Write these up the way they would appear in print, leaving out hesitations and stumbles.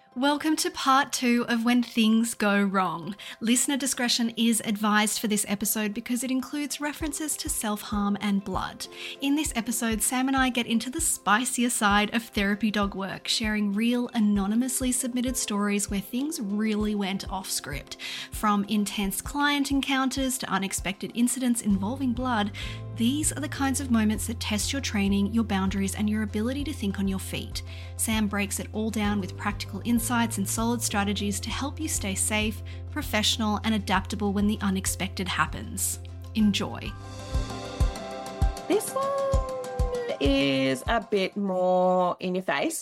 Welcome to part 2 of When Things Go Wrong. Listener discretion is advised for this episode because it includes references to self-harm and blood. In this episode, Sam and I get into the spicier side of therapy dog work, sharing real, anonymously submitted stories where things really went off script. From intense client encounters to unexpected incidents involving blood, these are the kinds of moments that test your training, your boundaries, and your ability to think on your feet. Sam breaks it all down with practical insights and solid strategies to help you stay safe, professional, and adaptable when the unexpected happens. Enjoy. This one is a bit more in your face.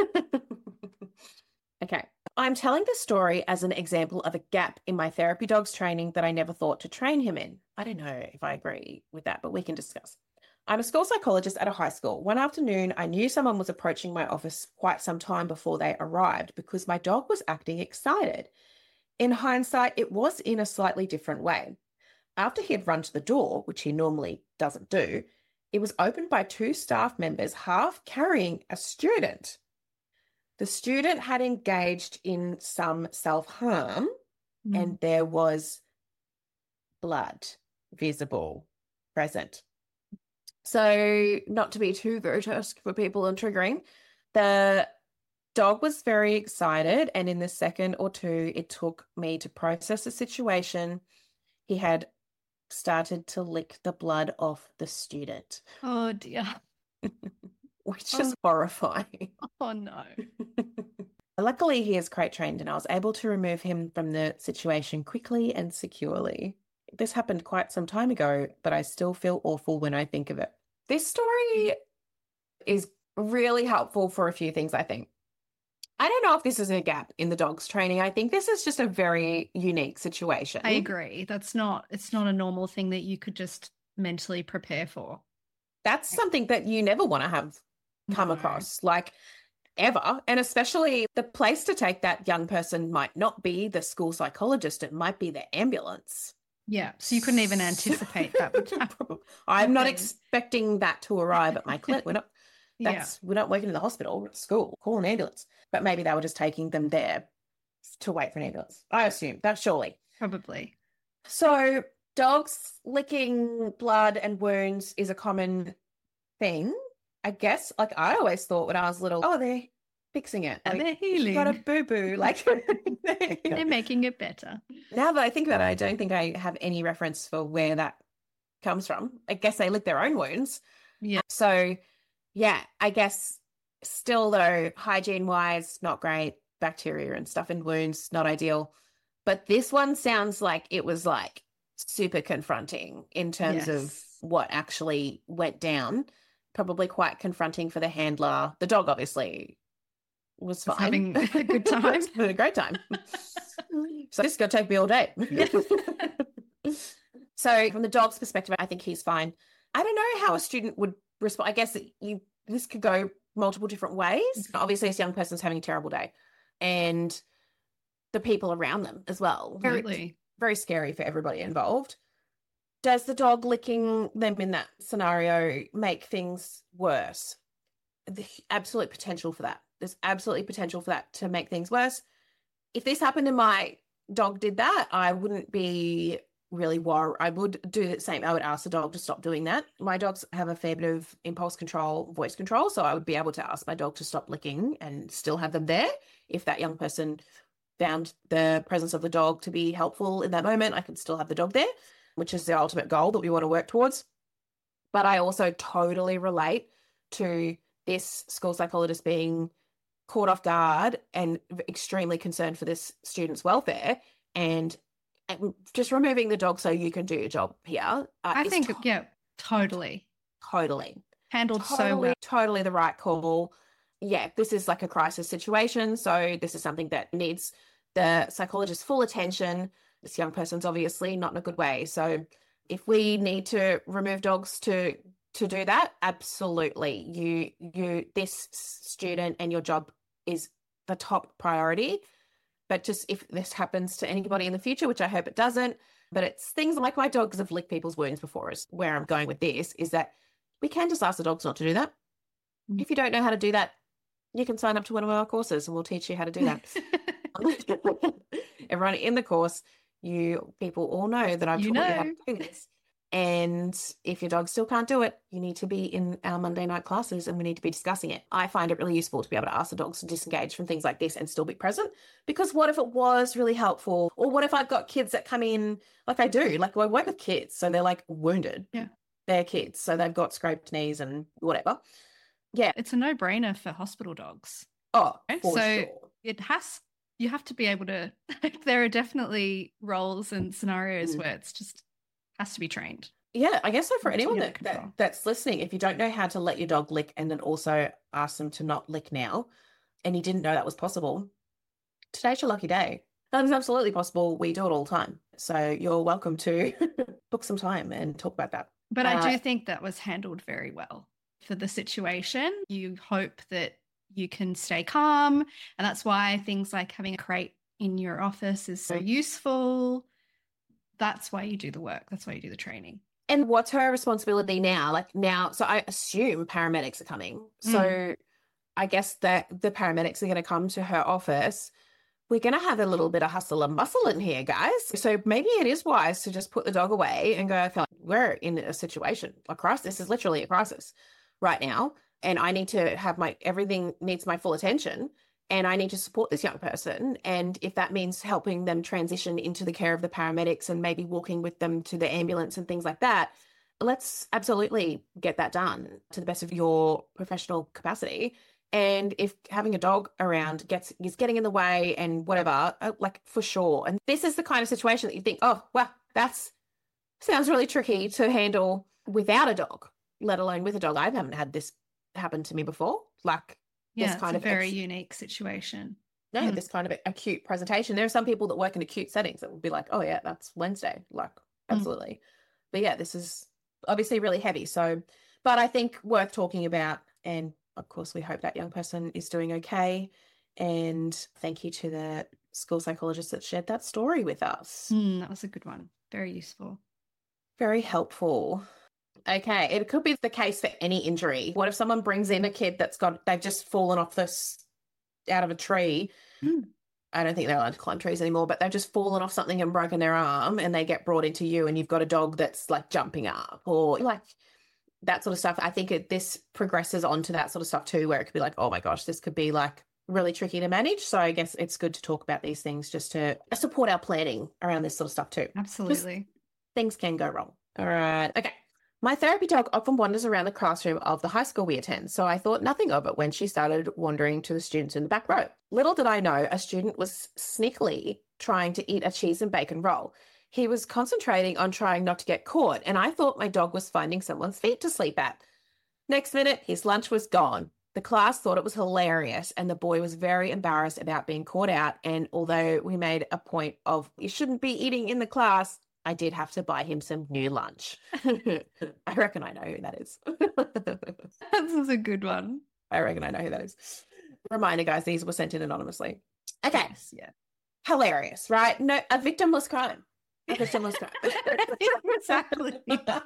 Okay. I'm telling this story as an example of a gap in my therapy dog's training that I never thought to train him in. I don't know if I agree with that, but we can discuss. I'm a school psychologist at a high school. One afternoon, I knew someone was approaching my office quite some time before they arrived because my dog was acting excited. In hindsight, it was in a slightly different way. After he had run to the door, which he normally doesn't do, it was opened by two staff members half carrying a student. The student had engaged in some self-harm and there was blood visible, present. So not to be too grotesque for people and triggering, the dog was very excited, and in the second or two it took me to process the situation. He had started to lick the blood off the student. Oh dear. Which is horrifying. Oh no. Luckily, he is crate trained and I was able to remove him from the situation quickly and securely. This happened quite some time ago, but I still feel awful when I think of it. This story is really helpful for a few things, I think. I don't know if this is a gap in the dog's training. I think this is just a very unique situation. I agree. It's not a normal thing that you could just mentally prepare for. That's something that you never want to have come across, like ever. And especially the place to take that young person might not be the school psychologist. It might be the ambulance. Yeah. So you couldn't even anticipate that would happen. I'm not expecting that to arrive at my clinic. We're not working in the hospital, we're at school. Call an ambulance. But maybe they were just taking them there to wait for an ambulance. I assume that surely. Probably. So dogs licking blood and wounds is a common thing. I guess, like I always thought when I was little, oh, they're fixing it. And like, they're healing. Got a boo-boo. Like They're making it better. Now that I think about it, I don't think I have any reference for where that comes from. I guess they lick their own wounds. Yeah. So, yeah, I guess still though, hygiene-wise, not great. Bacteria and stuff in wounds, not ideal. But this one sounds like it was like super confronting in terms of what actually went down. Probably quite confronting for the handler. The dog obviously was fine. Having a good time. Having a great time. So this is going to take me all day. So from the dog's perspective, I think he's fine. I don't know how a student would respond. I guess this could go multiple different ways. Obviously, this young person's having a terrible day. And the people around them as well. Absolutely. Very scary for everybody involved. Does the dog licking them in that scenario make things worse? The absolute potential for that. There's absolutely potential for that to make things worse. If this happened and my dog did that, I wouldn't be really worried. I would do the same. I would ask the dog to stop doing that. My dogs have a fair bit of impulse control, voice control, so I would be able to ask my dog to stop licking and still have them there. If that young person found the presence of the dog to be helpful in that moment, I could still have the dog there, which is the ultimate goal that we want to work towards. But I also totally relate to this school psychologist being caught off guard and extremely concerned for this student's welfare and just removing the dog so you can do your job here. I think, totally. Totally. Handled so well. Totally the right call. Yeah, this is like a crisis situation. So this is something that needs the psychologist's full attention. This young person's obviously not in a good way. So if we need to remove dogs to do that, absolutely. This student and your job is the top priority. But just if this happens to anybody in the future, which I hope it doesn't, but it's things like my dogs have licked people's wounds before is where I'm going with this, is that we can just ask the dogs not to do that. If you don't know how to do that, you can sign up to one of our courses and we'll teach you how to do that. Everyone in the course, you people all know that I've taught you how to do this. And if your dog still can't do it, you need to be in our Monday night classes and we need to be discussing it. I find it really useful to be able to ask the dogs to disengage from things like this and still be present. Because what if it was really helpful? Or what if I've got kids that come in, like I do, like I work with kids, so they're like wounded. Yeah. They're kids, so they've got scraped knees and whatever. Yeah. It's a no-brainer for hospital dogs. Oh, Okay? for So sure. you have to be able to, there are definitely roles and scenarios where it's just has to be trained. Yeah, I guess so for anyone Control. that's listening, if you don't know how to let your dog lick and then also ask them to not lick now, and you didn't know that was possible, today's your lucky day. That is absolutely possible. We do it all the time. So you're welcome to book some time and talk about that. But I do think that was handled very well for the situation. You hope that you can stay calm, and that's why things like having a crate in your office is so useful. That's why you do the work. That's why you do the training. And what's her responsibility now? Like now, so I assume paramedics are coming. So I guess that the paramedics are going to come to her office. We're going to have a little bit of hustle and bustle in here, guys. So maybe it is wise to just put the dog away and go, I feel like we're in a situation, a crisis. This is literally a crisis right now. And I need to have everything needs my full attention. And I need to support this young person. And if that means helping them transition into the care of the paramedics and maybe walking with them to the ambulance and things like that, let's absolutely get that done to the best of your professional capacity. And if having a dog around is getting in the way and whatever, like for sure. And this is the kind of situation that you think, oh, well, sounds really tricky to handle without a dog, let alone with a dog. I haven't had this happen to me before. Like, yeah, it's a very unique situation. No, this kind of acute presentation. There are some people that work in acute settings that will be like, oh yeah, that's Wednesday. Like, absolutely. But yeah, this is obviously really heavy. So, but I think worth talking about. And of course, we hope that young person is doing okay. And thank you to the school psychologist that shared that story with us. That was a good one. Very useful. Very helpful. Okay, it could be the case for any injury. What if someone brings in a kid they've just fallen off out of a tree? I don't think they're allowed to climb trees anymore, but they've just fallen off something and broken their arm and they get brought into you and you've got a dog that's like jumping up or like that sort of stuff. I think this progresses onto that sort of stuff too, where it could be like, oh my gosh, this could be like really tricky to manage. So I guess it's good to talk about these things just to support our planning around this sort of stuff too. Absolutely. Just things can go wrong. All right. Okay. My therapy dog often wanders around the classroom of the high school we attend, so I thought nothing of it when she started wandering to the students in the back row. Little did I know a student was sneakily trying to eat a cheese and bacon roll. He was concentrating on trying not to get caught, and I thought my dog was finding someone's feet to sleep at. Next minute, his lunch was gone. The class thought it was hilarious, and the boy was very embarrassed about being caught out, and although we made a point of you shouldn't be eating in the class, I did have to buy him some new lunch. I reckon I know who that is. This is a good one. I reckon I know who that is. Reminder, guys, these were sent in anonymously. Okay. Yes, yeah. Hilarious, right? No, a victimless crime. A victimless crime. Exactly.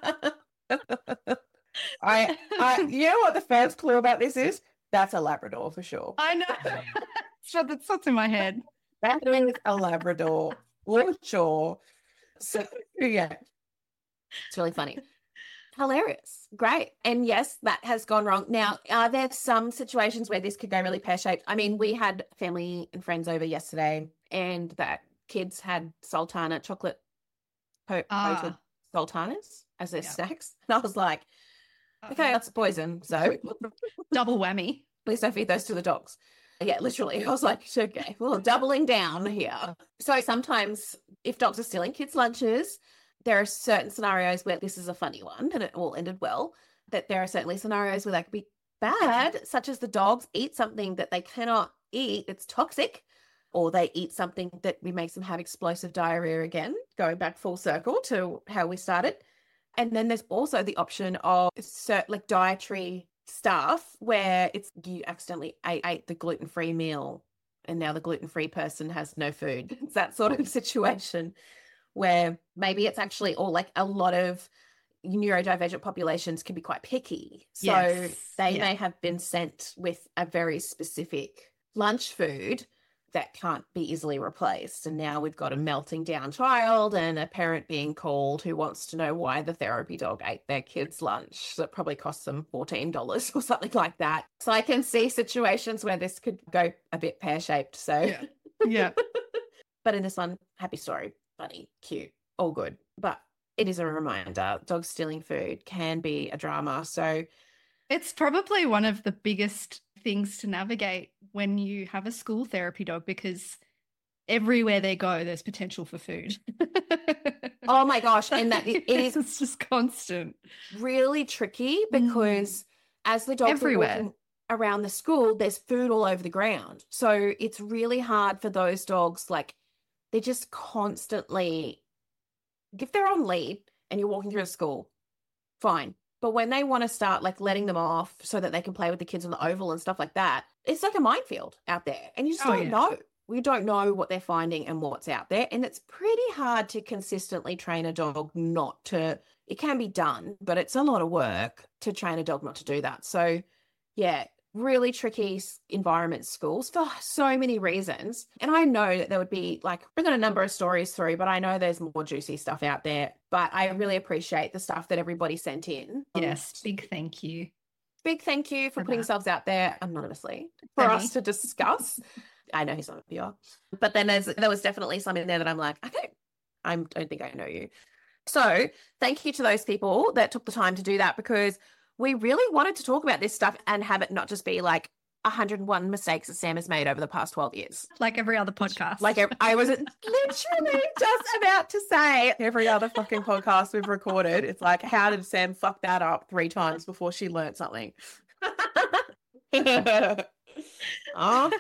I you know what the first clue about this is? That's a Labrador for sure. I know. That's what's in my head. That is a Labrador for sure. So yeah, it's really funny. Hilarious. Great. And yes, that has gone wrong. Now, are there some situations where this could go really pear-shaped? I mean, we had family and friends over yesterday and that kids had sultana, chocolate coated sultanas as their snacks. And I was like, okay, that's poison. So double whammy. Please don't feed those to the dogs. Yeah, literally. I was like, okay, well, doubling down here. So sometimes if dogs are stealing kids' lunches, there are certain scenarios where this is a funny one and it all ended well, that there are certainly scenarios where that could be bad, such as the dogs eat something that they cannot eat, it's toxic, or they eat something that makes them have explosive diarrhea again, going back full circle to how we started. And then there's also the option of like dietary stuff where you accidentally ate the gluten-free meal and now the gluten-free person has no food. It's that sort of situation where maybe it's actually, or like a lot of neurodivergent populations can be quite picky. So Yes. they may have been sent with a very specific lunch food that can't be easily replaced. And now we've got a melting down child and a parent being called who wants to know why the therapy dog ate their kid's lunch. So it probably cost them $14 or something like that. So I can see situations where this could go a bit pear-shaped. So Yeah. but in this one, happy story, funny, cute, all good. But it is a reminder, dogs stealing food can be a drama. So It's probably one of the biggest things to navigate when you have a school therapy dog, because everywhere they go, there's potential for food. oh my gosh, and that it's just constant. really tricky because as the dogs Everywhere. are walking around the school, there's food all over the ground. So it's really hard for those dogs. Like, they're just constantly, if they're on lead and you're walking through the school, fine. But when they want to start like letting them off so that they can play with the kids on the oval and stuff like that, it's like a minefield out there. And you just don't know. We don't know what they're finding and what's out there. And it's pretty hard to consistently train a dog not to, it can be done, but it's a lot of work to train a dog not to do that. So yeah, really tricky environment, schools, for so many reasons. And I know that there would be like, we've got a number of stories through, but I know there's more juicy stuff out there. But I really appreciate the stuff that everybody sent in. Yes, big thank you. Big thank you for putting yourselves out there anonymously for us to discuss. I know he's not a viewer. But then there was definitely some in there that I'm like, okay, I don't think I know you. So thank you to those people that took the time to do that, because we really wanted to talk about this stuff and have it not just be like 101 mistakes that Sam has made over the past 12 years. Like every other podcast. Like I was literally just about to say every other fucking podcast we've recorded. It's like, how did Sam fuck that up 3 times before she learned something? Oh.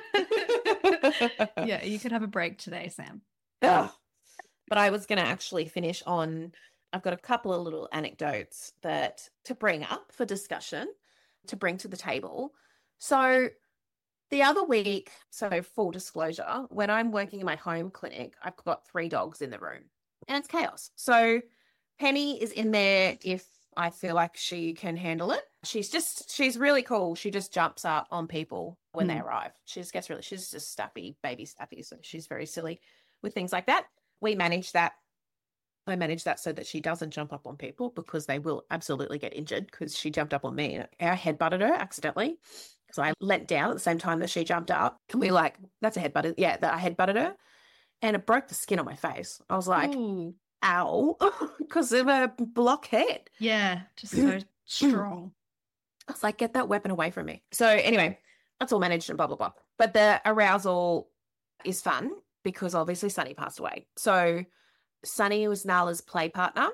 Yeah, you could have a break today, Sam. Ugh. But I was going to actually finish on, I've got a couple of little anecdotes that to bring up for discussion, to bring to the table. So the other week, so full disclosure, when I'm working in my home clinic, I've got 3 dogs in the room and it's chaos. So Penny is in there if I feel like she can handle it. She's really cool. She just jumps up on people when they arrive. She's just Staffy, baby Staffy. So she's very silly with things like that. We manage that. I manage that so that she doesn't jump up on people, because they will absolutely get injured, because she jumped up on me. I headbutted her accidentally. So I leant down at the same time that she jumped up, and we're like, that's a headbutt. Yeah, that I headbutted her, and it broke the skin on my face. I was like, ooh, ow, because of a blockhead. Yeah, just so strong. I was like, get that weapon away from me. So anyway, that's all managed and blah, blah, blah. But the arousal is fun because obviously Sunny passed away. So Sunny was Nala's play partner,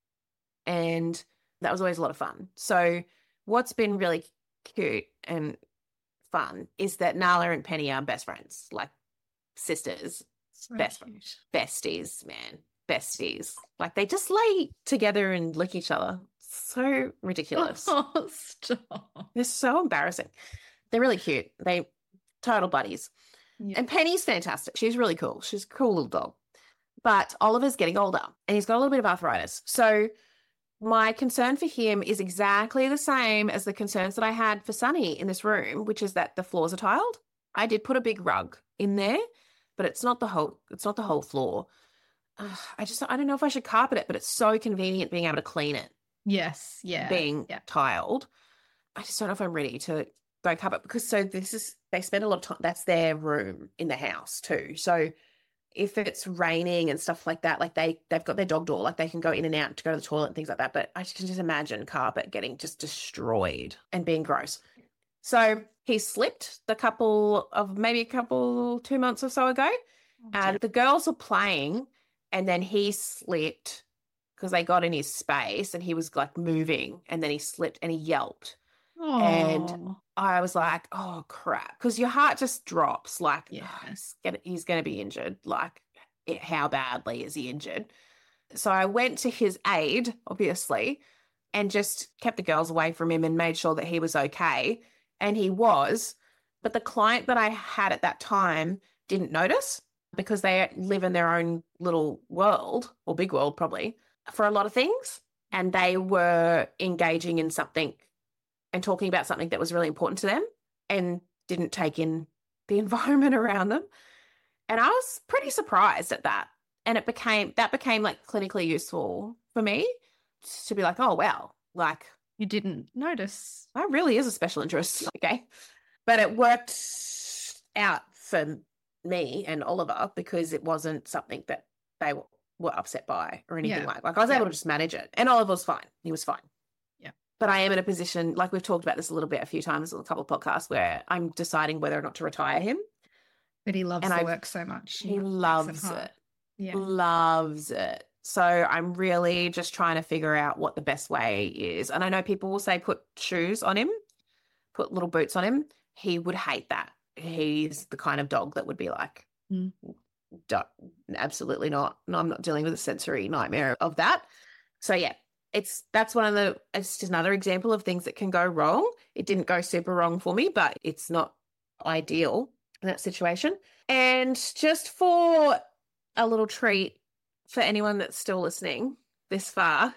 and that was always a lot of fun. So what's been really cute and fun is that Nala and Penny are best friends, like sisters, So besties, man, besties. Like they just lay together and lick each other. So ridiculous. Oh, stop. They're so embarrassing. They're really cute. They total buddies. Yeah. And Penny's fantastic. She's really cool. She's a cool little dog. But Oliver's getting older and he's got a little bit of arthritis. So my concern for him is exactly the same as the concerns that I had for Sunny in this room, which is that the floors are tiled. I did put a big rug in there, but it's not the whole floor. I don't know if I should carpet it, but it's so convenient being able to clean it. Yes. Yeah. Being tiled. I just don't know if I'm ready to go carpet, because they spend a lot of time. That's their room in the house too. So if it's raining and stuff like that, like they've got their dog door, like they can go in and out to go to the toilet and things like that. But I can just imagine carpet getting just destroyed and being gross. So he slipped 2 months or so ago, and the girls were playing, and then he slipped because they got in his space and he was like moving, and then he slipped and he yelped. Aww. And I was like, oh crap, because your heart just drops, like, yeah. He's going to be injured. Like, how badly is he injured? So I went to his aid, obviously, and just kept the girls away from him and made sure that he was okay. And he was, but the client that I had at that time didn't notice, because they live in their own little world, or big world probably, for a lot of things. and they were engaging in something and talking about something that was really important to them and didn't take in the environment around them. And I was pretty surprised at that. And that became like clinically useful for me to be like, oh, wow, like You didn't notice. that really is a special interest. Okay. But it worked out for me and Oliver because it wasn't something that they were upset by or anything like I was able to just manage it. And Oliver was fine. He was fine. Yeah. But I am in a position, like we've talked about this a little bit a few times on a couple of podcasts, where I'm deciding whether or not to retire him. But he loves the work so much. He loves it. Yeah. Loves it. So I'm really just trying to figure out what the best way is. And I know people will say put shoes on him, put little boots on him. He would hate that. He's the kind of dog that would be like, absolutely not. No, I'm not dealing with a sensory nightmare of that. So yeah, it's just another example of things that can go wrong. It didn't go super wrong for me, but it's not ideal in that situation. And just for a little treat for anyone that's still listening this far,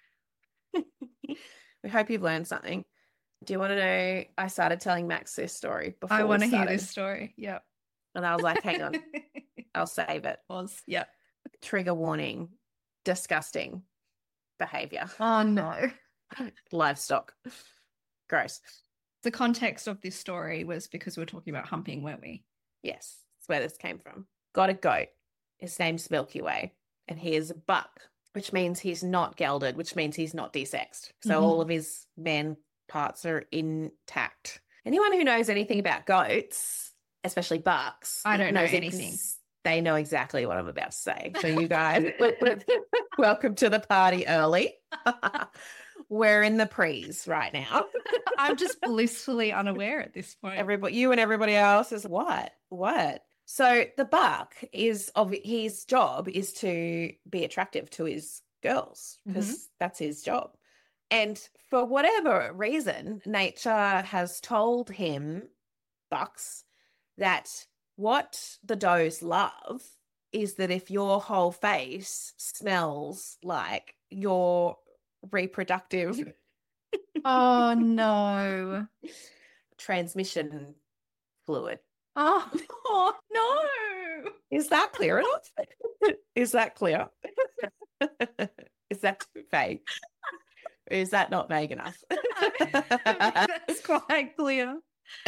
we hope you've learned something. Do you want to know? I started telling Max this story before. I want to hear this story. Yep. And I was like, hang on, I'll save it. Yep. Trigger warning, disgusting behavior. Oh no. Livestock. Gross. The context of this story was because we were talking about humping, weren't we? Yes, that's where this came from. Got a goat. His name's Milky Way, and he is a buck, which means he's not gelded, which means he's not desexed. So all of his man parts are intact. Anyone who knows anything about goats, especially bucks, I don't know anything. They know exactly what I'm about to say. So you guys, welcome to the party early. We're in the pre's right now. I'm just blissfully unaware at this point. You and everybody else is what? So the buck his job is to be attractive to his girls because that's his job. And for whatever reason, nature has told him, bucks, that what the does love is that if your whole face smells like your reproductive oh no transmission fluid. Oh no. Is that clear enough? Is that clear? Is that too vague? Is that not vague enough? That's quite clear.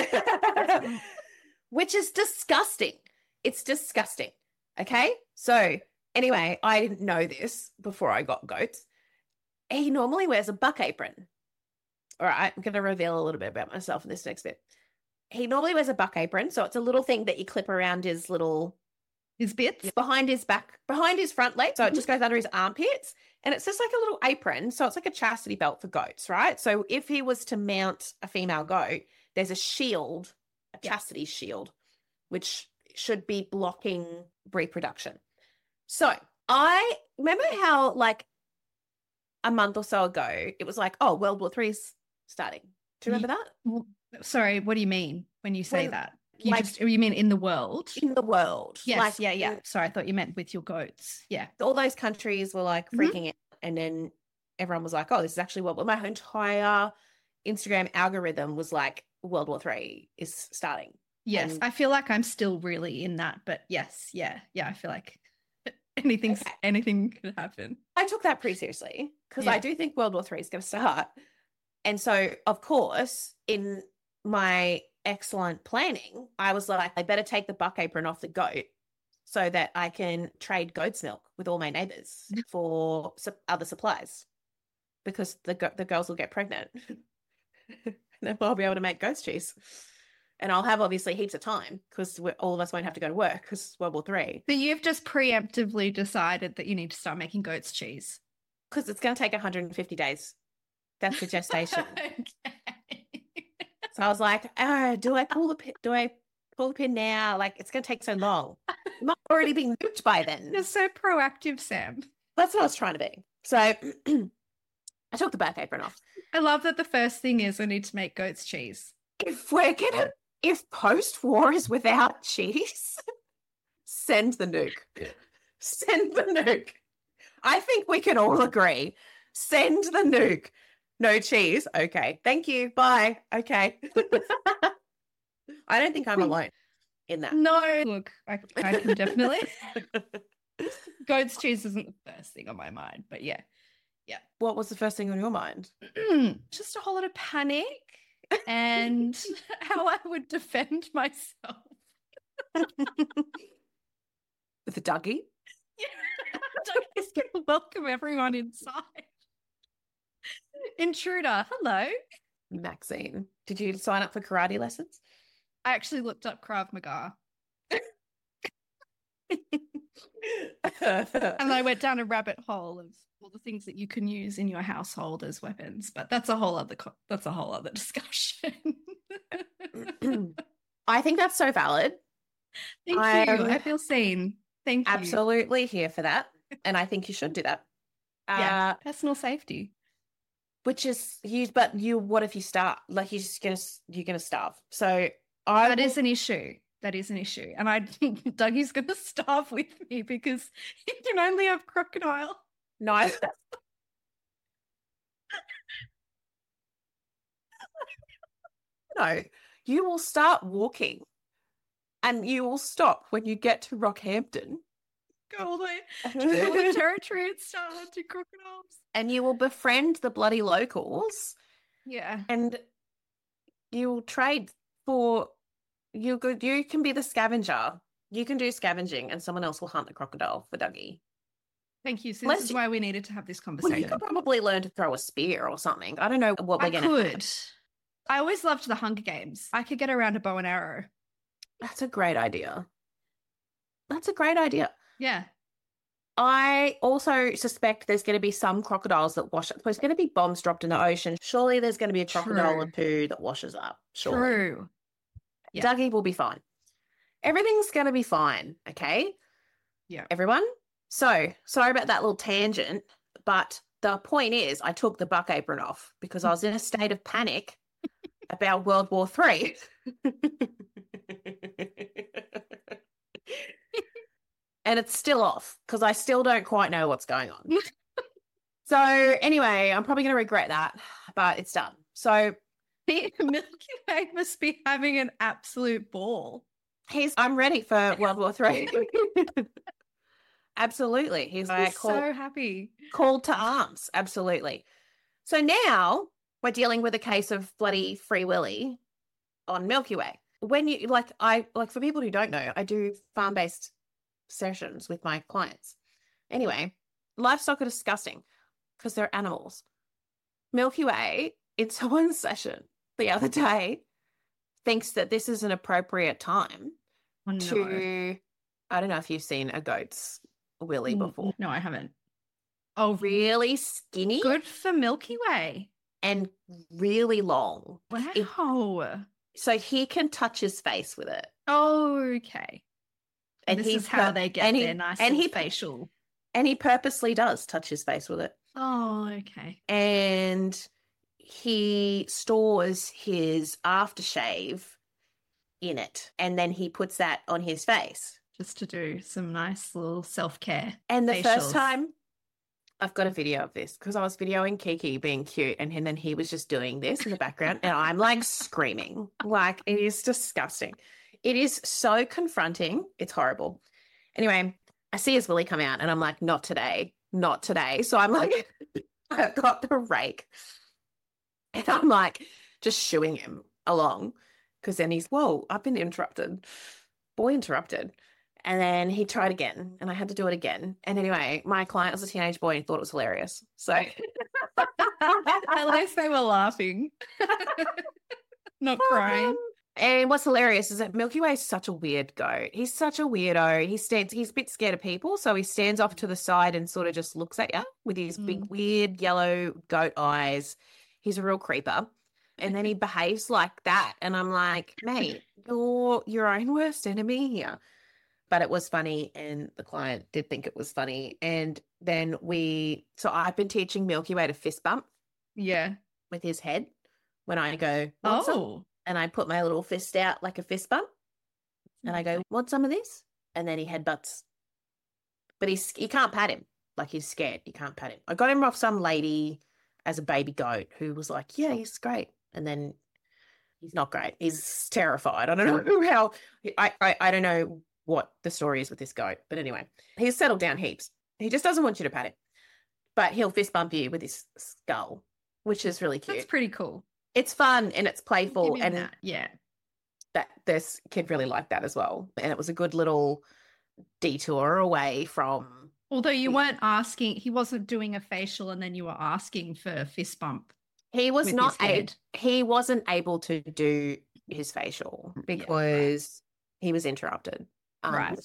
Which is disgusting. It's disgusting. Okay. So anyway, I didn't know this before I got goats. He normally wears a buck apron. All right. I'm going to reveal a little bit about myself in this next bit. He normally wears a buck apron. So it's a little thing that you clip around his bits behind his front leg. So it just goes under his armpits. And it's just like a little apron. So it's like a chastity belt for goats, right? So if he was to mount a female goat, there's a shield, a chastity shield, which should be blocking reproduction. So I remember how like a month or so ago, it was like, oh, World War III is starting. Do you remember that? Sorry, what do you mean when you say that? You mean in the world? In the world. Yes, yeah. Sorry, I thought you meant with your goats. Yeah. All those countries were like freaking out. And then everyone was like, oh, this is actually my entire Instagram algorithm was like, World War III is starting. Yes, and I feel like I'm still really in that. But yes, yeah. I feel like anything could happen. I took that pretty seriously because I do think World War III is going to start. And so, of course, in my excellent planning, I was like, I better take the buck apron off the goat so that I can trade goat's milk with all my neighbors for other supplies because the girls will get pregnant. And then I'll be able to make goat's cheese. And I'll have obviously heaps of time because all of us won't have to go to work because it's World War III. So you've just preemptively decided that you need to start making goat's cheese. Because it's going to take 150 days. That's the gestation. Okay. So I was like, do I pull the pin now? Like, it's going to take so long. It might already be nuked by then. You're so proactive, Sam. That's what I was trying to be. So I took the back apron off. I love that the first thing is I need to make goat's cheese. If post-war is without cheese, send the nuke. Send the nuke. I think we can all agree. Send the nuke. No cheese. Okay. Thank you. Bye. Okay. I don't think I'm alone in that. No, look, I can definitely. Goat's cheese isn't the first thing on my mind, but yeah. What was the first thing on your mind? Just a whole lot of panic and how I would defend myself. With a Dougie? Yeah. Dougie's going to welcome everyone inside. Intruder, hello. Maxine, did you sign up for karate lessons? I actually looked up Krav Maga. And I went down a rabbit hole of all the things that you can use in your household as weapons, but that's a whole other discussion. I think that's so valid. Thank you. I feel seen. Thank you. Absolutely here for that. And I think you should do that. Yeah, personal safety. Which is what if you start? Like you're gonna starve. So that is an issue. That is an issue. And Dougie's gonna starve with me because he can only have crocodile. Nice. No, you will start walking and you will stop when you get to Rockhampton. Go all the way to the territory and start hunting crocodiles. And you will befriend the bloody locals. Yeah. And you will trade for you can be the scavenger. You can do scavenging and someone else will hunt the crocodile for Dougie. Thank you. So this is why we needed to have this conversation. Well, you could probably learn to throw a spear or something. I don't know what we're going to have. I always loved the Hunger Games. I could get around a bow and arrow. That's a great idea. That's a great idea. Yeah. I also suspect there's going to be some crocodiles that wash up. There's going to be bombs dropped in the ocean. Surely there's going to be a crocodile or two that washes up. Surely. True. Yeah. Dougie will be fine. Everything's going to be fine. Okay. Yeah. Everyone. So sorry about that little tangent, but the point is I took the buck apron off because I was in a state of panic about World War III. And it's still off because I still don't quite know what's going on. So anyway, I'm probably going to regret that, but it's done. So Milky Way must be having an absolute ball. I'm ready for World War III. Absolutely. He's like, so happy. Called to arms. Absolutely. So now we're dealing with a case of bloody Free Willy on Milky Way. When you for people who don't know, I do farm-based sessions with my clients. Anyway, livestock are disgusting because they're animals. Milky Way, in someone's session the other day, thinks that this is an appropriate time to, I don't know if you've seen a goat's willy before. No, I haven't. Oh, really skinny. Good for Milky Way. And really long. Wow. So he can touch his face with it. Oh, okay. And this is how they get their nice facial. And he purposely does touch his face with it. Oh, okay. And he stores his aftershave in it. And then he puts that on his face. Just to do some nice little self-care. And the first time, I've got a video of this because I was videoing Kiki being cute and then he was just doing this in the background and I'm like screaming. Like it is disgusting. It is so confronting. It's horrible. Anyway, I see his willy come out and I'm like, not today, not today. So I'm like, I've got the rake and I'm like just shooing him along because then he's, whoa, I've been interrupted. Boy interrupted. And then he tried again and I had to do it again. And anyway, my client was a teenage boy and thought it was hilarious. So at least they were laughing, not crying. And what's hilarious is that Milky Way is such a weird goat. He's such a weirdo. He's a bit scared of people. So he stands off to the side and sort of just looks at you with his big, weird yellow goat eyes. He's a real creeper. And then he behaves like that. And I'm like, mate, you're your own worst enemy here. But it was funny and the client did think it was funny. And then so I've been teaching Milky Way to fist bump. Yeah. With his head when I go, oh. And I put my little fist out like a fist bump. And I go, want some of this? And then he headbutts. But he can't pat him. Like he's scared. You can't pat him. I got him off some lady as a baby goat who was like, yeah, he's great. And then he's not great. He's terrified. I don't know how, I don't know what the story is with this goat. But anyway, he's settled down heaps. He just doesn't want you to pat him. But he'll fist bump you with his skull, which is really cute. That's pretty cool. It's fun and it's playful. And that. Yeah. That this kid really liked that as well. And it was a good little detour away from. Although you weren't asking, he wasn't doing a facial and then you were asking for a fist bump. He was not he wasn't able to do his facial because he was interrupted. Right.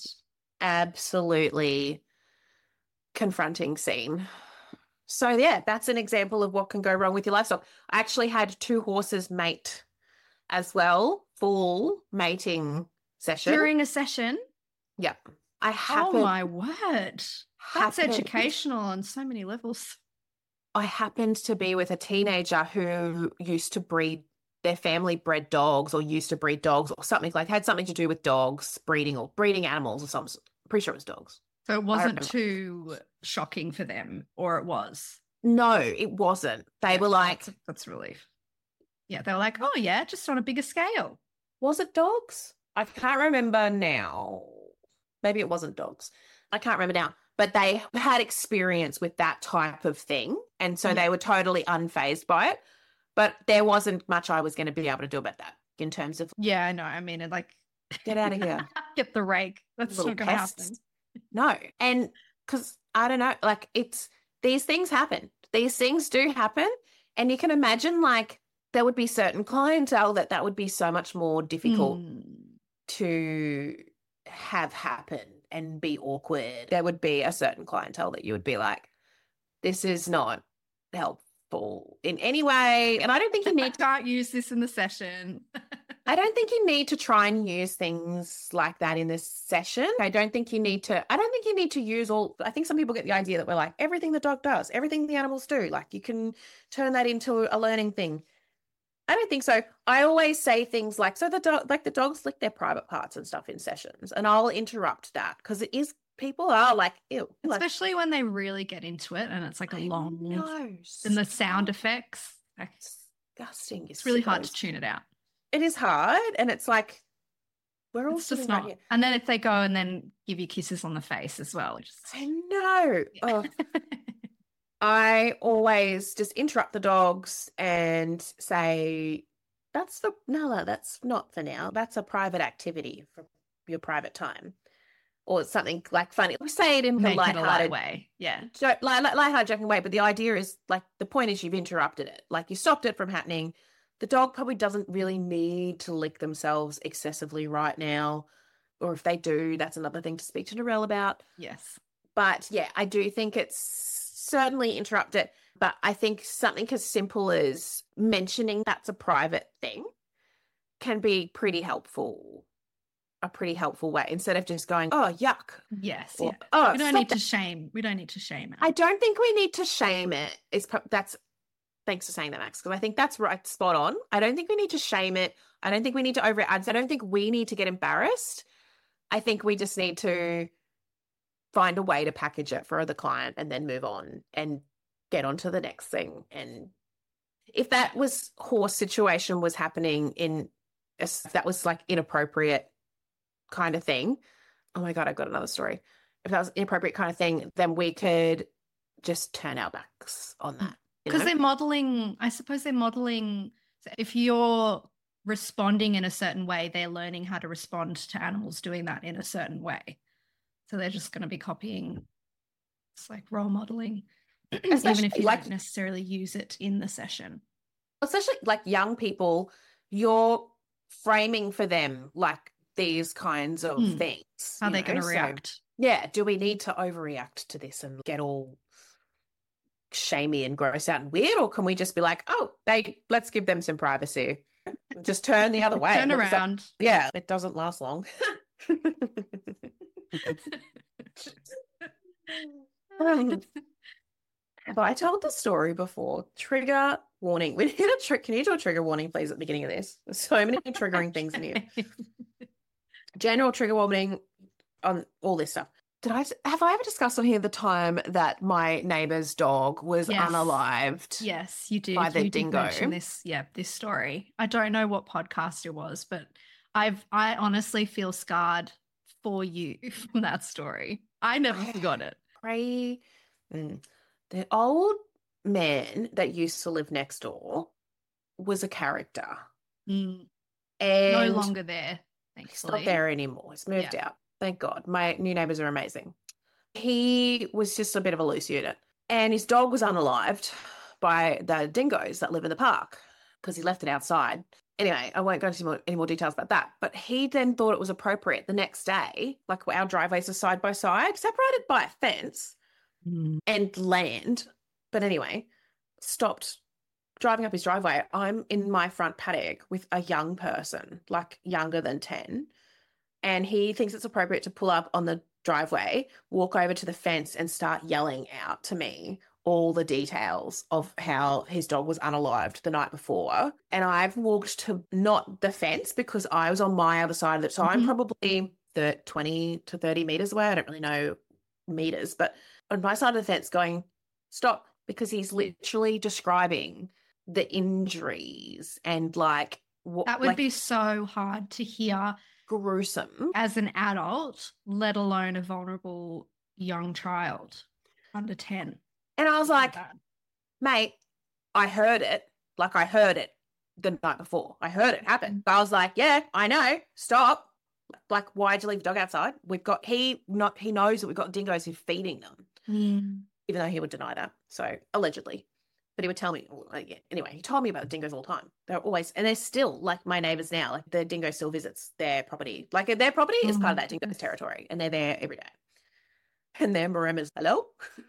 Absolutely confronting scene. So yeah, that's an example of what can go wrong with your livestock. I actually had 2 horses mate as well, full mating session. During a session? Yeah. Oh my word. That's educational on so many levels. I happened to be with a teenager who used to breed, their family bred dogs or used to breed dogs or something, like had something to do with dogs breeding or breeding animals or something. Pretty sure it was dogs. So it wasn't too shocking for them, or it was? No, it wasn't. They were like... That's relief. Yeah, they were like, oh yeah, just on a bigger scale. Was it dogs? I can't remember now. Maybe it wasn't dogs. I can't remember now. But they had experience with that type of thing. And so they were totally unfazed by it. But there wasn't much I was going to be able to do about that in terms of... Yeah, I know. I mean, like... Get out of here. Get the rake. That's not going to happen. No. And because, I don't know, like these things happen. These things do happen. And you can imagine like there would be certain clientele that would be so much more difficult to have happen and be awkward. There would be a certain clientele that you would be like, this is not helpful in any way. And I don't think you need to... I can't use this in the session. I don't think you need to try and use things like that in this session. I don't think you need to use all... I think some people get the idea that we're like, everything the dog does, everything the animals do, like you can turn that into a learning thing. I don't think so. I always say things like, so the dogs lick their private parts and stuff in sessions, and I'll interrupt that because it is, people are like, ew. Especially when they really get into it and it's like a long... And the sound effects. Disgusting. It's really hard to tune it out. It is hard, and it's like we're all just not. Here. And then if they go and then give you kisses on the face as well, I know. Yeah. I always just interrupt the dogs and say, that's not for now. That's a private activity for your private time, or something like funny. We say it in a lighthearted way, yeah, lighthearted, joking way. But the idea is like the point is you've interrupted it, like you stopped it from happening. The dog probably doesn't really need to lick themselves excessively right now. Or if they do, that's another thing to speak to Narelle about. Yes. But yeah, I do think it's certainly interrupted. But I think something as simple as mentioning that's a private thing can be pretty helpful. A pretty helpful way instead of just going, oh, yuck. Yes. Or, yeah. Oh, we don't need to shame it. I don't think we need to shame it. Thanks for saying that, Max, because I think that's right, spot on. I don't think we need to shame it. I don't think we need to over-add. I don't think we need to get embarrassed. I think we just need to find a way to package it for the client and then move on and get on to the next thing. And if that horse situation was happening that was like inappropriate kind of thing. Oh my God, I've got another story. If that was inappropriate kind of thing, then we could just turn our backs on that. Because they're modeling, I suppose they're modeling, if you're responding in a certain way, they're learning how to respond to animals doing that in a certain way. So they're just going to be copying. It's like role modeling, even if you don't necessarily use it in the session. Especially like young people, you're framing for them like these kinds of things. How they're going to react. So, yeah. Do we need to overreact to this and get all shamey and gross out and weird, or can we just be like, oh, let's give them some privacy, just turn the other way, turn around? Yeah, it doesn't last long. Have I told the story before? Trigger warning. We need can you do a trigger warning, please, at the beginning of this? There's so many triggering things in here. General trigger warning on all this stuff. have I ever discussed on here the time that my neighbour's dog was Yes. unalived Yes, you did. by the You did dingo? mention this, this story. I don't know what podcast it was, but I honestly feel scarred for you from that story. I never forgot it. Pray. The old man that used to live next door was a character. No And longer there, he's not thankfully. there anymore. He's moved out. Thank God. My new neighbors are amazing. He was just a bit of a loose unit. And his dog was unalived by the dingoes that live in the park because he left it outside. Anyway, I won't go into any more details about that. But he then thought it was appropriate the next day, like our driveways are side by side, separated by a fence and land. But anyway, stopped driving up his driveway. I'm in my front paddock with a young person, like younger than 10. And he thinks it's appropriate to pull up on the driveway, walk over to the fence and start yelling out to me all the details of how his dog was unalived the night before. And I've walked to not the fence because I was on my other side of it. So I'm probably 20 to 30 meters away. I don't really know meters, but on my side of the fence going, stop, because he's literally describing the injuries and like what that would be so hard to hear, gruesome as an adult, let alone a vulnerable young child under 10. And I was like, mate, I heard it. Like I heard it the night before. I heard it happen. But I was like, yeah, I know. Stop. Like, why'd you leave the dog outside? He knows that we've got dingoes who are feeding them. Even though he would deny that. So allegedly. But he would tell me, anyway, he told me about dingoes all the time. They're always, and they're still like my neighbors now. Like the dingo still visits their property. Like their property is part of that dingo's territory, and they're there every day. And their Maremma's, hello?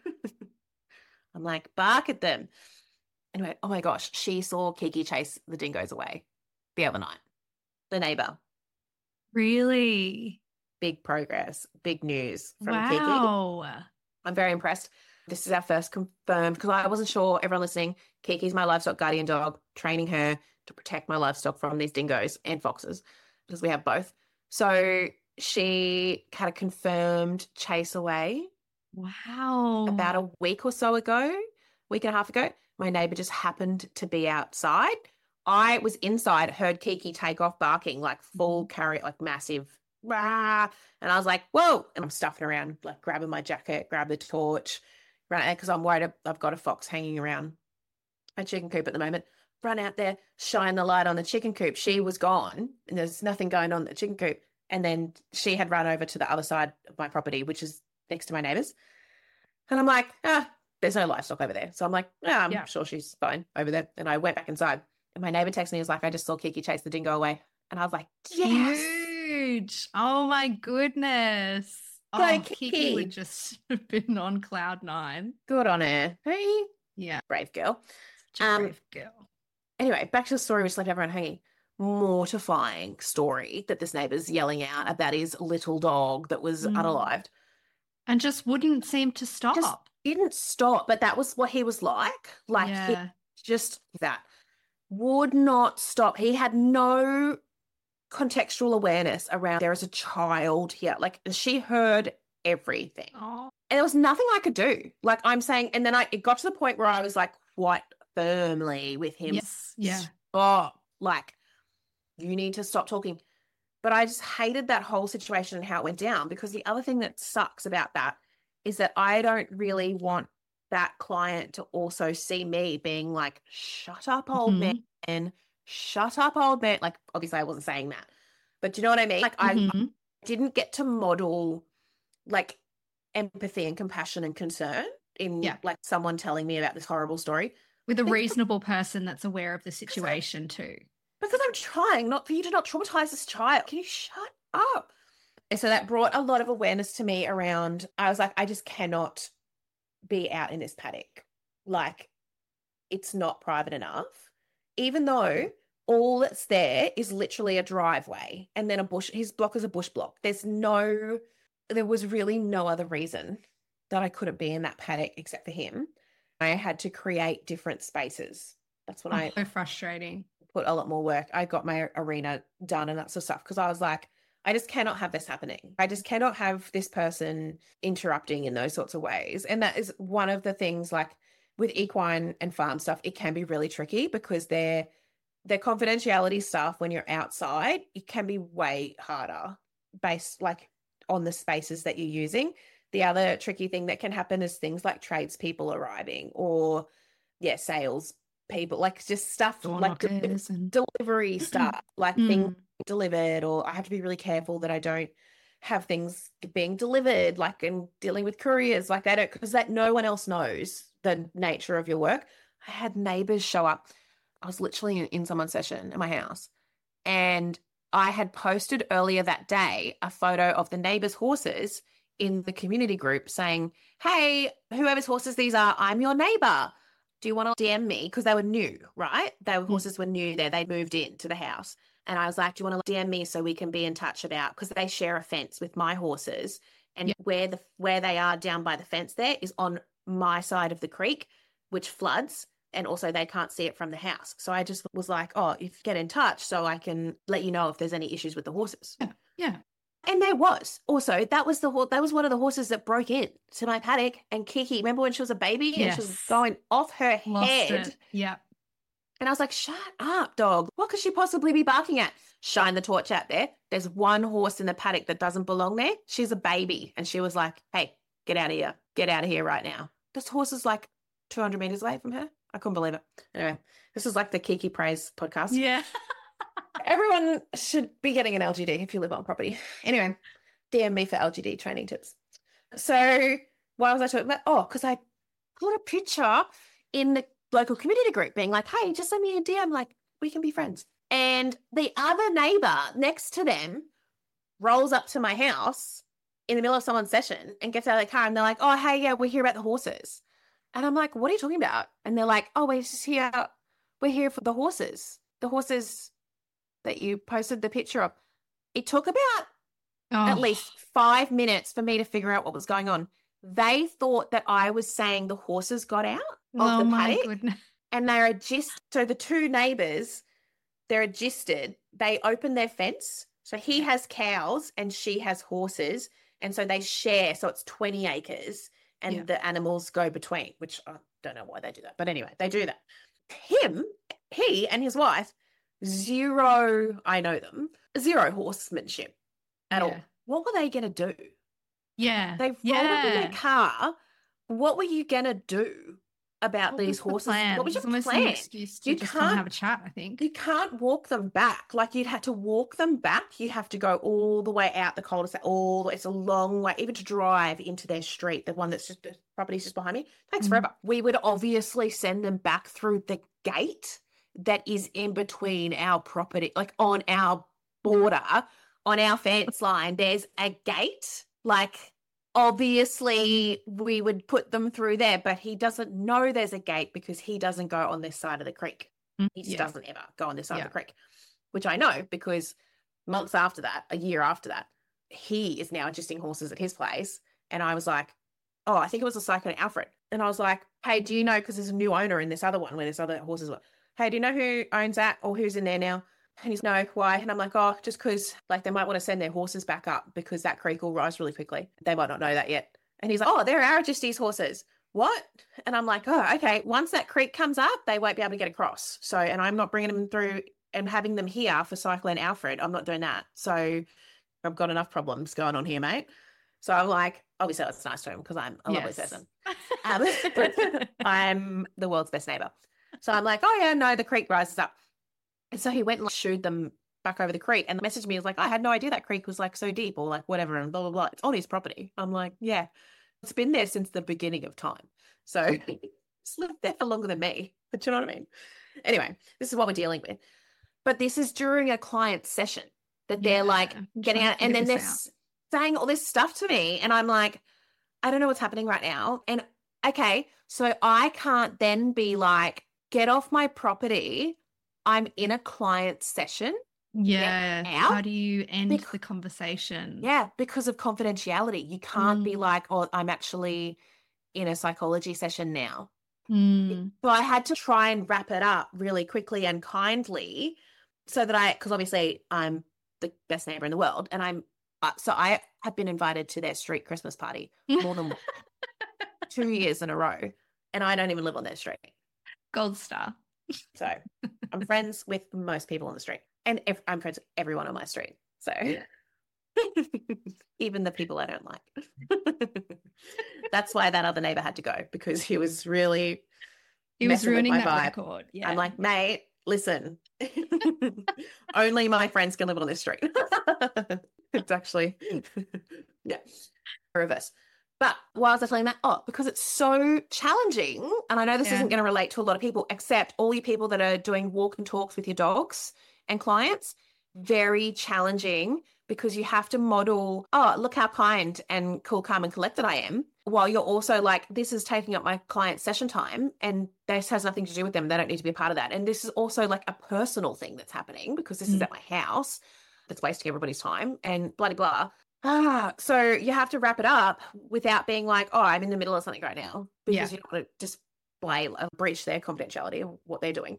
I'm like, bark at them. Anyway, oh my gosh, she saw Kiki chase the dingoes away the other night. The neighbor. Really? Big progress, big news from Wow. Kiki. I'm very impressed. This is our first confirmed, because I wasn't sure, everyone listening, Kiki's my livestock guardian dog, training her to protect my livestock from these dingoes and foxes, because we have both. So she had a confirmed chase away. Wow. About a week or so ago, week and a half ago, my neighbor just happened to be outside. I was inside, heard Kiki take off barking, like full carry, like massive, rah, and I was like, whoa, and I'm stuffing around, like grabbing my jacket, grab the torch, run out there because I'm worried I've got a fox hanging around my chicken coop at the moment. Run out there, shine the light on the chicken coop. She was gone and there's nothing going on in the chicken coop. And then she had run over to the other side of my property, which is next to my neighbor's. And I'm like, there's no livestock over there. So I'm like, I'm sure she's fine over there. And I went back inside. And my neighbor texted me, he was like, I just saw Kiki chase the dingo away. And I was like, yes. Huge. Oh my goodness. Kiki would just have been on cloud 9. Good on her. Hey. Yeah. Brave girl. Brave girl. Anyway, back to the story which left everyone hanging. Mortifying story that this neighbor's yelling out about his little dog that was unalived. And just wouldn't seem to stop. Just didn't stop, but that was what he was like. Like, he just that would not stop. He had no contextual awareness around there is a child here. Like, she heard everything. And there was nothing I could do. Like, I'm saying, and then it got to the point where I was like quite firmly with him. Yes. Yeah. Stop. Like, you need to stop talking. But I just hated that whole situation and how it went down, because the other thing that sucks about that is that I don't really want that client to also see me being like, shut up, old man, shut up, old man. Like, obviously I wasn't saying that, but do you know what I mean? Like, I didn't get to model like empathy and compassion and concern in like someone telling me about this horrible story. With a reasonable person that's aware of the situation too. Because I'm trying not for you to not traumatize this child. Can you shut up? And so that brought a lot of awareness to me around, I was like, I just cannot be out in this paddock. Like, it's not private enough. Even though all that's there is literally a driveway and then a bush. His block is a bush block. There was really no other reason that I couldn't be in that paddock except for him. I had to create different spaces. That's when so frustrating. Put a lot more work. I got my arena done and that sort of stuff because I was like, I just cannot have this happening. I just cannot have this person interrupting in those sorts of ways. And that is one of the things, like with equine and farm stuff, it can be really tricky because their confidentiality stuff when you're outside, it can be way harder based like on the spaces that you're using. The other tricky thing that can happen is things like tradespeople arriving or sales people, like just stuff like delivery stuff, like things delivered, or I have to be really careful that I don't have things being delivered, like, and dealing with couriers like that, because that no one else knows the nature of your work. I had neighbors show up. I was literally in someone's session in my house, and I had posted earlier that day a photo of the neighbors' horses in the community group saying, hey, whoever's horses these are, I'm your neighbor. Do you want to DM me? Because they were new, right? Horses were new there. They'd moved into the house. And I was like, do you want to DM me so we can be in touch about, because they share a fence with my horses, and where they are down by the fence there is on my side of the creek, which floods, and also they can't see it from the house. So I just was like, oh, if you get in touch so I can let you know if there's any issues with the horses. Yeah. And there was also, that was one of the horses that broke in to my paddock. And Kiki, remember when she was a baby and she was going off her head? Yeah. And I was like, shut up, dog. What could she possibly be barking at? Shine the torch out there. There's one horse in the paddock that doesn't belong there. She's a baby. And she was like, hey, get out of here. Get out of here right now. This horse is like 200 meters away from her. I couldn't believe it. Anyway, this is like the Kiki Praise podcast. Yeah. Everyone should be getting an LGD if you live on property. Anyway, DM me for LGD training tips. So why was I talking about? Oh, because I put a picture in the local community group being like, hey, just send me a DM, like we can be friends. And the other neighbor next to them rolls up to my house in the middle of someone's session and gets out of the car, and they're like, oh, hey, yeah, we're here about the horses. And I'm like, what are you talking about? And they're like, oh, we're here for the horses that you posted the picture of. It took about at least 5 minutes for me to figure out what was going on. They thought that I was saying the horses got out of the paddock. Goodness. And so the two neighbors, they're agisted. They open their fence. So he has cows and she has horses. And so they share. So it's 20 acres and the animals go between, which I don't know why they do that. But anyway, they do that. He and his wife, zero horsemanship at all. What were they going to do? Yeah. They rolled up in their car. What were you going to do about these horses? What was your plan? An excuse to just come and have a chat, I think. You can't walk them back. Like, you'd have to walk them back. You have to go all the way out the cul-de-sac, it's a long way, even to drive into their street, the one that's just, the property's just behind me, takes forever. We would obviously send them back through the gate that is in between our property, like on our border, on our fence line, there's a gate. Like, obviously we would put them through there, but he doesn't know there's a gate because he doesn't go on this side of the creek. He just doesn't ever go on this side of the creek, which I know because months after that, a year after that, he is now adjusting horses at his place. And I was like, oh, I think it was a Cyclone Alfred. And I was like, hey, do you know, because there's a new owner in this other one where this other horses were. Hey, do you know who owns that or who's in there now? And he's, no, why? And I'm like, oh, just because like they might want to send their horses back up because that creek will rise really quickly. They might not know that yet. And he's like, oh, they're our Majesty's horses. What? And I'm like, oh, okay. Once that creek comes up, they won't be able to get across. So, and I'm not bringing them through and having them here for Cyclone Alfred. I'm not doing that. So I've got enough problems going on here, mate. So I'm like, obviously it's nice to him because I'm a lovely person. I'm the world's best neighbor. So I'm like, oh yeah, no, the creek rises up. And so he went and shooed them back over the creek and messaged me. He was like, I had no idea that creek was like so deep or like whatever and blah, blah, blah. It's on his property. I'm like, yeah, it's been there since the beginning of time. So it's lived there for longer than me. But you know what I mean? Anyway, this is what we're dealing with. But this is during a client session that they're like getting out and then they're saying all this stuff to me. And I'm like, I don't know what's happening right now. And okay, so I can't then be like, get off my property. I'm in a client session. Yeah. How do you end the conversation? Yeah, because of confidentiality. You can't be like, oh, I'm actually in a psychology session now. So I had to try and wrap it up really quickly and kindly so that because obviously I'm the best neighbor in the world. And so I have been invited to their street Christmas party more than 2 years in a row. And I don't even live on their street. Gold star. So I'm friends with most people on the street. And I'm friends with everyone on my street. So even the people I don't like. That's why that other neighbor had to go, because he was ruining that vibe. record. Yeah. I'm like, mate, listen, only my friends can live on this street. It's actually, yeah, reverse. But why was I telling that? Oh, because it's so challenging. And I know this isn't going to relate to a lot of people, except all you people that are doing walk and talks with your dogs and clients. Very challenging, because you have to model, oh, look how kind and cool, calm and collected I am, while you're also like, this is taking up my client's session time and this has nothing to do with them. They don't need to be a part of that. And this is also like a personal thing that's happening, because this is at my house that's wasting everybody's time and blah, blah, blah. So you have to wrap it up without being like, oh, I'm in the middle of something right now, because you don't want to display or breach their confidentiality of what they're doing.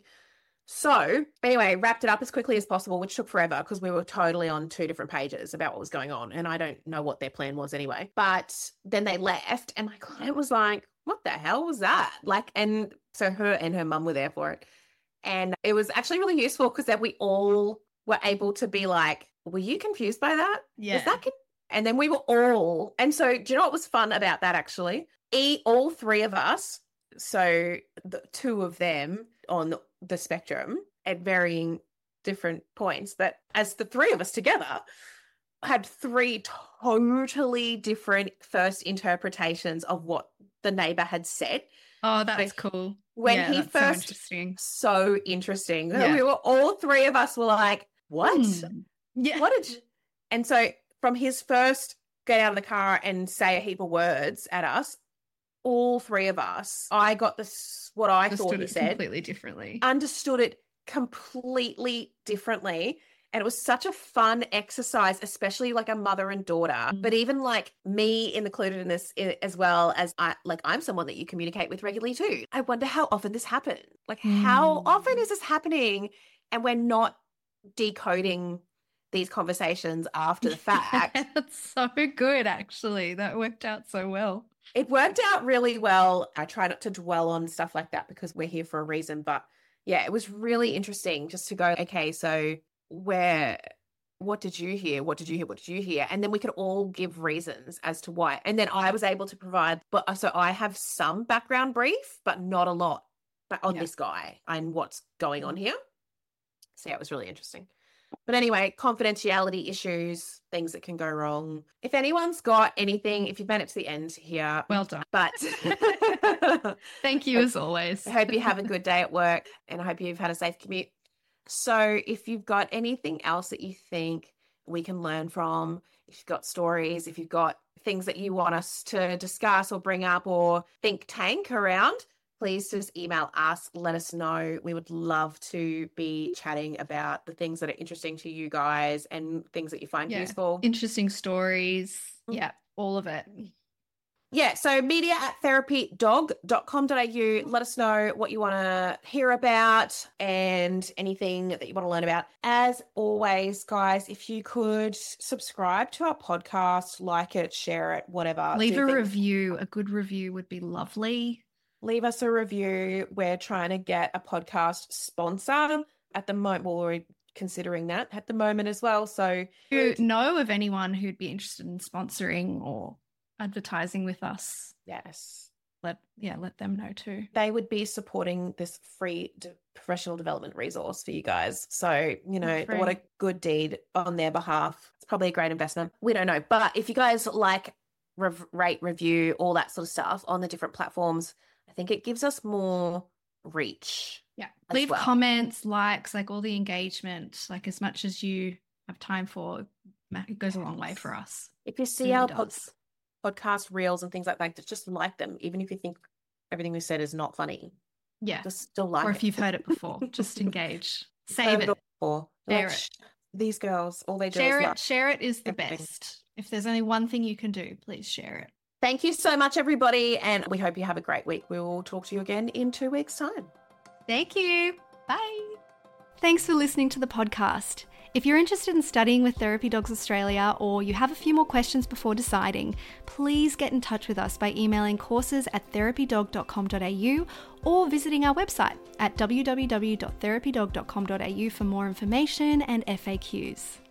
So anyway, wrapped it up as quickly as possible, which took forever because we were totally on 2 different pages about what was going on. And I don't know what their plan was anyway. But then they left and my client was like, what the hell was that? Like, and so her and her mum were there for it. And it was actually really useful because that we all were able to be like, were you confused by that? Yeah. Was that and then we were all, and so do you know what was fun about that actually? All 3 of us, so the 2 of them on the spectrum at varying different points, but as the 3 of us together had 3 totally different first interpretations of what the neighbor had said. Oh, that's cool. When he first, so interesting. We were all 3 of us were like, what? Yeah. What did you? And so from his first get out of the car and say a heap of words at us, all 3 of us, I got this, what I thought he said completely differently. Understood it completely differently. And it was such a fun exercise, especially like a mother and daughter, but even like me included in this, as well as I'm someone that you communicate with regularly too. I wonder how often this happens. Like how often is this happening? And we're not decoding these conversations after the fact. That's so good, actually. That worked out so well. It worked out really well. I try not to dwell on stuff like that because we're here for a reason. But yeah, it was really interesting just to go, okay, so what did you hear? What did you hear? What did you hear? And then we could all give reasons as to why. And then I was able to provide, so I have some background brief, but not a lot on this guy and what's going on here. So yeah, it was really interesting. But anyway, confidentiality issues, things that can go wrong. If anyone's got anything, if you've made it to the end here. Well done. But thank you as always. I hope you have a good day at work and I hope you've had a safe commute. So if you've got anything else that you think we can learn from, if you've got stories, if you've got things that you want us to discuss or bring up or think tank around, please just email us, let us know. We would love to be chatting about the things that are interesting to you guys and things that you find useful. Interesting stories. Yeah, all of it. Yeah, so media@therapydog.com.au. Let us know what you want to hear about and anything that you want to learn about. As always, guys, if you could subscribe to our podcast, like it, share it, whatever. Leave a review. A good review would be lovely. Leave us a review. We're trying to get a podcast sponsor at the moment. Well, we're considering that at the moment as well. So if you know of anyone who'd be interested in sponsoring or advertising with us, yes, let them know too. They would be supporting this free professional development resource for you guys. So, what a good deed on their behalf. It's probably a great investment. We don't know. But if you guys like rate, review, all that sort of stuff on the different platforms, I think it gives us more reach. Yeah. Leave comments, likes, like all the engagement, like as much as you have time for, it goes a long way for us. If you see our podcast reels and things like that, just like them, even if you think everything we said is not funny. Yeah. Just still like it. Or if you've heard it before, just engage. Save it. Share it. These girls, all they do is share it is the best. If there's only one thing you can do, please share it. Thank you so much, everybody, and we hope you have a great week. We will talk to you again in 2 weeks' time. Thank you. Bye. Thanks for listening to the podcast. If you're interested in studying with Therapy Dogs Australia, or you have a few more questions before deciding, please get in touch with us by emailing courses@therapydog.com.au or visiting our website at www.therapydog.com.au for more information and FAQs.